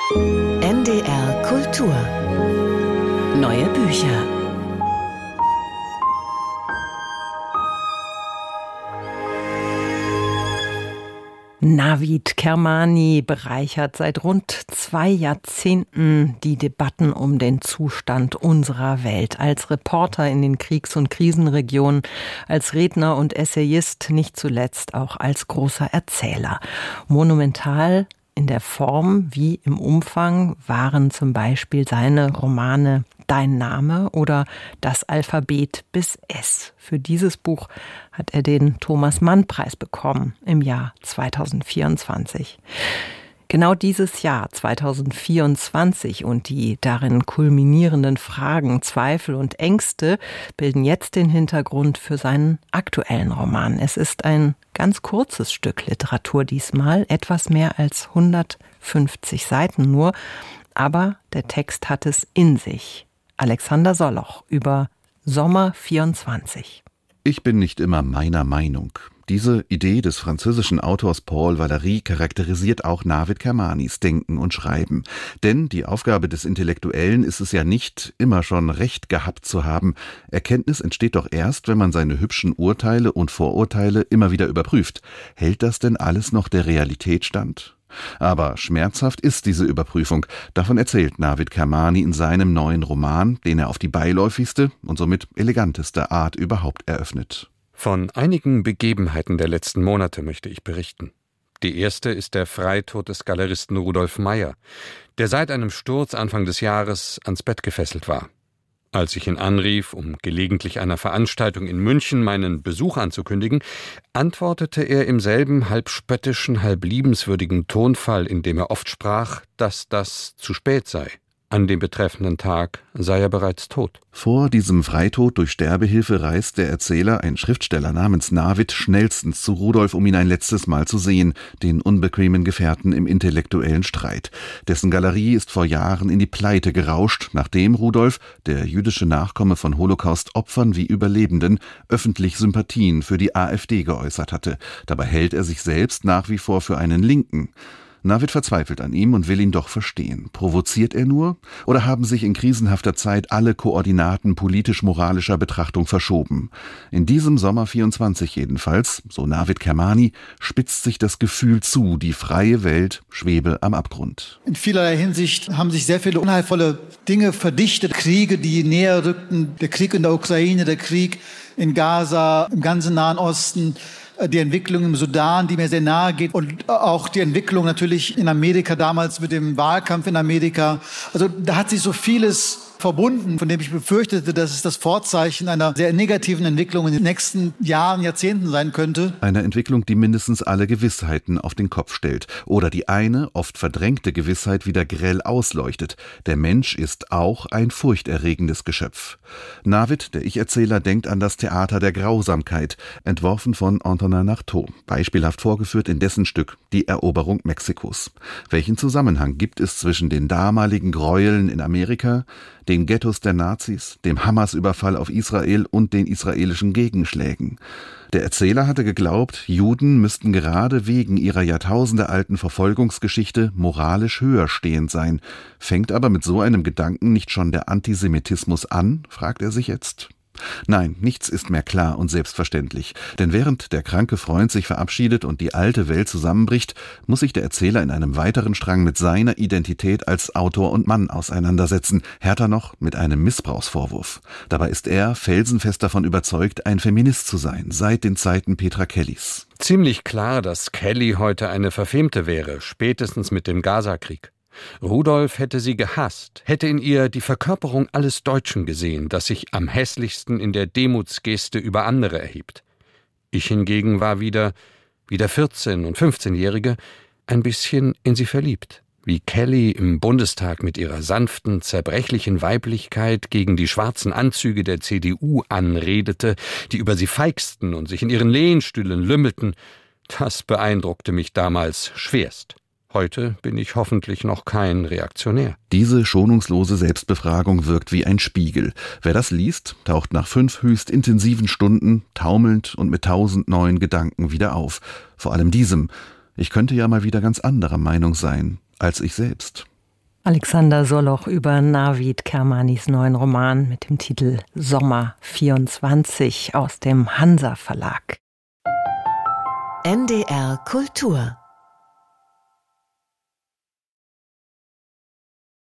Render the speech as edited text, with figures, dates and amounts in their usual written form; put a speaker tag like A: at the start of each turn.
A: NDR Kultur. Neue Bücher.
B: Navid Kermani bereichert seit rund 2 Jahrzehnten die Debatten um den Zustand unserer Welt. Als Reporter in den Kriegs- und Krisenregionen, als Redner und Essayist, nicht zuletzt auch als großer Erzähler. Monumental in der Form wie im Umfang waren zum Beispiel seine Romane Dein Name oder Das Alphabet bis S. Für dieses Buch hat er den Thomas-Mann-Preis bekommen im Jahr 2024. Genau dieses Jahr 2024 und die darin kulminierenden Fragen, Zweifel und Ängste bilden jetzt den Hintergrund für seinen aktuellen Roman. Es ist ein ganz kurzes Stück Literatur diesmal, etwas mehr als 150 Seiten nur, aber der Text hat es in sich. Alexander Soloch über Sommer 24.
C: Ich bin nicht immer meiner Meinung. Diese Idee des französischen Autors Paul Valéry charakterisiert auch Navid Kermanis Denken und Schreiben. Denn die Aufgabe des Intellektuellen ist es ja nicht, immer schon Recht gehabt zu haben. Erkenntnis entsteht doch erst, wenn man seine hübschen Urteile und Vorurteile immer wieder überprüft. Hält das denn alles noch der Realität stand? Aber schmerzhaft ist diese Überprüfung. Davon erzählt Navid Kermani in seinem neuen Roman, den er auf die beiläufigste und somit eleganteste Art überhaupt eröffnet.
D: Von einigen Begebenheiten der letzten Monate möchte ich berichten. Die erste ist der Freitod des Galeristen Rudolf Meyer, der seit einem Sturz Anfang des Jahres ans Bett gefesselt war. Als ich ihn anrief, um gelegentlich einer Veranstaltung in München meinen Besuch anzukündigen, antwortete er im selben halb spöttischen, halb liebenswürdigen Tonfall, in dem er oft sprach, dass das zu spät sei. An dem betreffenden Tag sei er bereits tot.
C: Vor diesem Freitod durch Sterbehilfe reist der Erzähler, ein Schriftsteller namens Navid, schnellstens zu Rudolf, um ihn ein letztes Mal zu sehen, den unbequemen Gefährten im intellektuellen Streit. Dessen Galerie ist vor Jahren in die Pleite gerauscht, nachdem Rudolf, der jüdische Nachkomme von Holocaust-Opfern wie Überlebenden, öffentlich Sympathien für die AfD geäußert hatte. Dabei hält er sich selbst nach wie vor für einen Linken. Navid verzweifelt an ihm und will ihn doch verstehen. Provoziert er nur? Oder haben sich in krisenhafter Zeit alle Koordinaten politisch-moralischer Betrachtung verschoben? In diesem Sommer 24 jedenfalls, so Navid Kermani, spitzt sich das Gefühl zu, die freie Welt schwebe am Abgrund.
E: In vielerlei Hinsicht haben sich sehr viele unheilvolle Dinge verdichtet. Kriege, die näher rückten, der Krieg in der Ukraine, der Krieg in Gaza, im ganzen Nahen Osten, die Entwicklung im Sudan, die mir sehr nahe geht, und auch die Entwicklung natürlich in Amerika damals mit dem Wahlkampf in Amerika. Also da hat sich so vieles verbunden, von dem ich befürchtete, dass es das Vorzeichen einer sehr negativen Entwicklung in den nächsten Jahren, Jahrzehnten sein könnte.
C: Eine Entwicklung, die mindestens alle Gewissheiten auf den Kopf stellt oder die eine, oft verdrängte Gewissheit wieder grell ausleuchtet. Der Mensch ist auch ein furchterregendes Geschöpf. Navid, der Ich-Erzähler, denkt an das Theater der Grausamkeit, entworfen von Antonin Artaud, beispielhaft vorgeführt in dessen Stück Die Eroberung Mexikos. Welchen Zusammenhang gibt es zwischen den damaligen Gräueln in Amerika, den Ghettos der Nazis, dem Hamas-Überfall auf Israel und den israelischen Gegenschlägen? Der Erzähler hatte geglaubt, Juden müssten gerade wegen ihrer jahrtausendealten Verfolgungsgeschichte moralisch höher stehend sein. Fängt aber mit so einem Gedanken nicht schon der Antisemitismus an, fragt er sich jetzt. Nein, nichts ist mehr klar und selbstverständlich. Denn während der kranke Freund sich verabschiedet und die alte Welt zusammenbricht, muss sich der Erzähler in einem weiteren Strang mit seiner Identität als Autor und Mann auseinandersetzen, härter noch mit einem Missbrauchsvorwurf. Dabei ist er felsenfest davon überzeugt, ein Feminist zu sein, seit den Zeiten Petra Kellys.
D: Ziemlich klar, dass Kelly heute eine Verfemte wäre, spätestens mit dem Gaza-Krieg. Rudolf hätte sie gehasst, hätte in ihr die Verkörperung alles Deutschen gesehen, das sich am hässlichsten in der Demutsgeste über andere erhebt. Ich hingegen war wie der 14- und 15-Jährige ein bisschen in sie verliebt. Wie Kelly im Bundestag mit ihrer sanften, zerbrechlichen Weiblichkeit gegen die schwarzen Anzüge der CDU anredete, die über sie feixten und sich in ihren Lehnstühlen lümmelten, das beeindruckte mich damals schwerst. Heute bin ich hoffentlich noch kein Reaktionär.
C: Diese schonungslose Selbstbefragung wirkt wie ein Spiegel. Wer das liest, taucht nach 5 höchst intensiven Stunden taumelnd und mit 1000 neuen Gedanken wieder auf. Vor allem diesem: Ich könnte ja mal wieder ganz anderer Meinung sein als ich selbst.
B: Alexander Soloch über Navid Kermanis neuen Roman mit dem Titel Sommer 24 aus dem Hansa Verlag.
A: NDR Kultur